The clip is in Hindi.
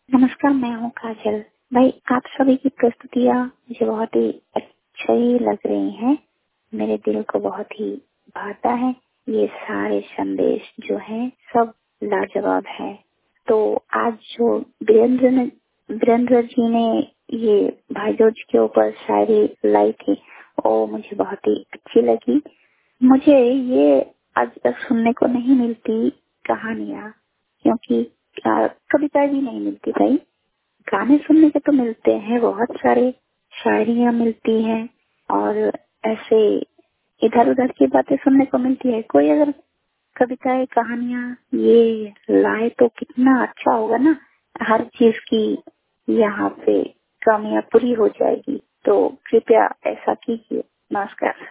नमस्कार, मैं हूँ काजल। भाई, आप सभी की प्रस्तुतियाँ मुझे बहुत ही अच्छी लग रही हैं। मेरे दिल को बहुत ही भाता है। ये सारे संदेश जो हैं सब लाजवाब है। तो आज जो वीरेंद्र जी ने ये भाई दूज के ऊपर शायरी लाई थी, वो मुझे बहुत ही अच्छी लगी। मुझे ये आज तक सुनने को नहीं मिलती कहानियाँ, क्योंकि कविता भी नहीं मिलती भाई। गाने सुनने के तो मिलते हैं, बहुत सारे शायरियाँ मिलती हैं और ऐसे इधर उधर की बातें सुनने को मिलती है। कोई अगर कविताएं कहानियाँ ये लाए तो कितना अच्छा होगा ना। हर चीज की यहाँ पे कमियां पूरी हो जाएगी। तो कृपया ऐसा कीजिए। नमस्कार।